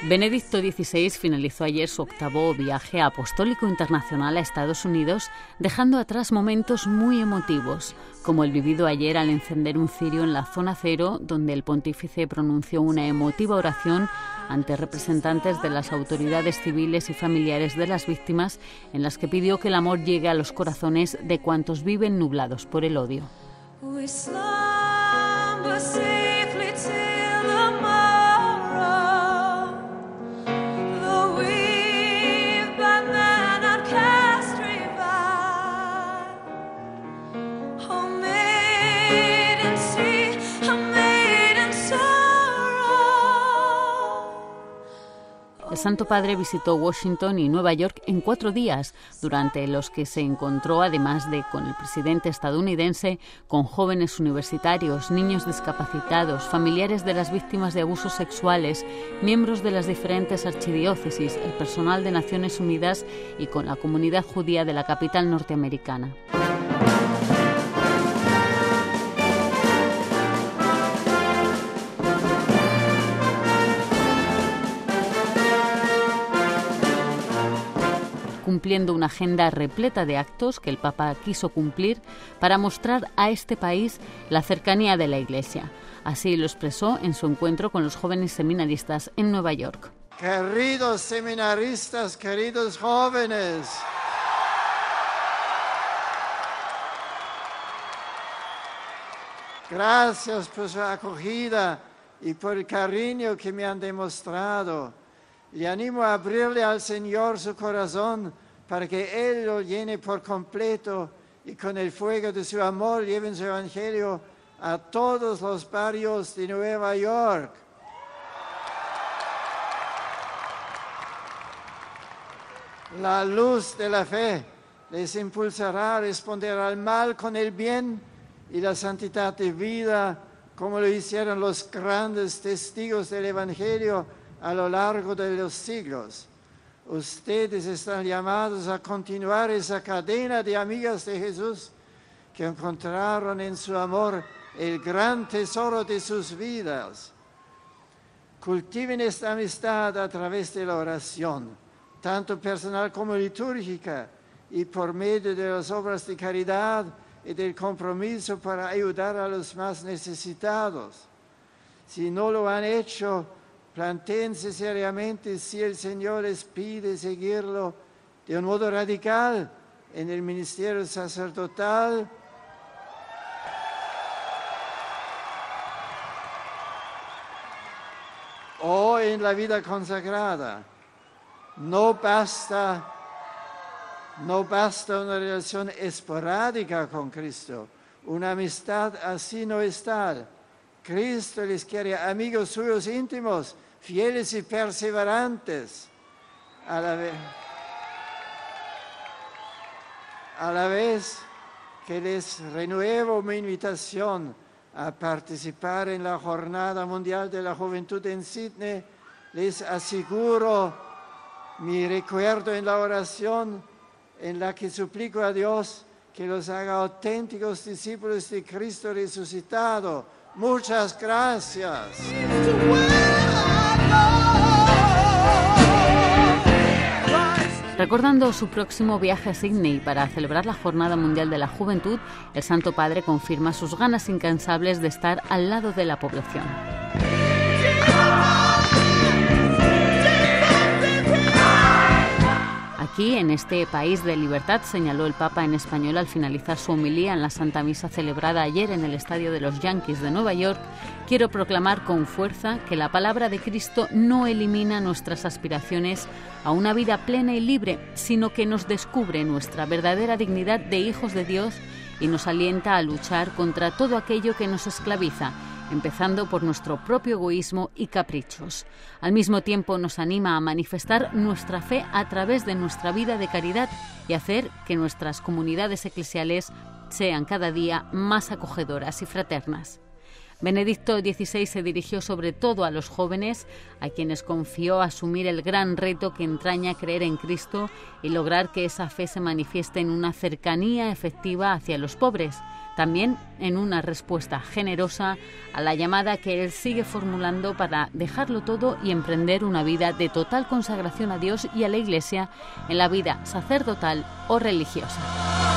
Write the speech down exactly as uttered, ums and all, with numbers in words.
Benedicto dieciséis finalizó ayer su octavo viaje apostólico internacional a Estados Unidos, dejando atrás momentos muy emotivos, como el vivido ayer al encender un cirio en la zona cero, donde el pontífice pronunció una emotiva oración ante representantes de las autoridades civiles y familiares de las víctimas, en las que pidió que el amor llegue a los corazones de cuantos viven nublados por el odio. El Santo Padre visitó Washington y Nueva York en cuatro días, durante los que se encontró, además de con el presidente estadounidense, con jóvenes universitarios, niños discapacitados, familiares de las víctimas de abusos sexuales, miembros de las diferentes archidiócesis, el personal de Naciones Unidas y con la comunidad judía de la capital norteamericana. Cumpliendo una agenda repleta de actos que el Papa quiso cumplir para mostrar a este país la cercanía de la Iglesia. Así lo expresó en su encuentro con los jóvenes seminaristas en Nueva York. Queridos seminaristas, queridos jóvenes, gracias por su acogida y por el cariño que me han demostrado. Le animo a abrirle al Señor su corazón para que Él lo llene por completo y con el fuego de su amor lleven su evangelio a todos los barrios de Nueva York. La luz de la fe les impulsará a responder al mal con el bien y la santidad de vida, como lo hicieron los grandes testigos del evangelio a lo largo de los siglos. Ustedes están llamados a continuar esa cadena de amigas de Jesús que encontraron en su amor el gran tesoro de sus vidas. Cultiven esta amistad a través de la oración, tanto personal como litúrgica, y por medio de las obras de caridad y del compromiso para ayudar a los más necesitados. Si no lo han hecho, plantéense seriamente si el Señor les pide seguirlo de un modo radical en el ministerio sacerdotal, o en la vida consagrada. No basta, no basta una relación esporádica con Cristo. Una amistad así no es tal. Cristo les quiere amigos suyos íntimos, fieles y perseverantes. A la vez, a la vez que les renuevo mi invitación a participar en la Jornada Mundial de la Juventud en Sydney, les aseguro mi recuerdo en la oración en la que suplico a Dios que los haga auténticos discípulos de Cristo resucitado. Muchas gracias. Recordando su próximo viaje a Sydney para celebrar la Jornada Mundial de la Juventud, el Santo Padre confirma sus ganas incansables de estar al lado de la población. Aquí, en este país de libertad, señaló el Papa en español al finalizar su homilía en la Santa Misa celebrada ayer en el estadio de los Yankees de Nueva York, quiero proclamar con fuerza que la palabra de Cristo no elimina nuestras aspiraciones a una vida plena y libre, sino que nos descubre nuestra verdadera dignidad de hijos de Dios y nos alienta a luchar contra todo aquello que nos esclaviza, empezando por nuestro propio egoísmo y caprichos. Al mismo tiempo nos anima a manifestar nuestra fe a través de nuestra vida de caridad y hacer que nuestras comunidades eclesiales sean cada día más acogedoras y fraternas. Benedicto dieciséis se dirigió sobre todo a los jóvenes, a quienes confió asumir el gran reto que entraña creer en Cristo y lograr que esa fe se manifieste en una cercanía efectiva hacia los pobres, también en una respuesta generosa a la llamada que él sigue formulando para dejarlo todo y emprender una vida de total consagración a Dios y a la Iglesia en la vida sacerdotal o religiosa.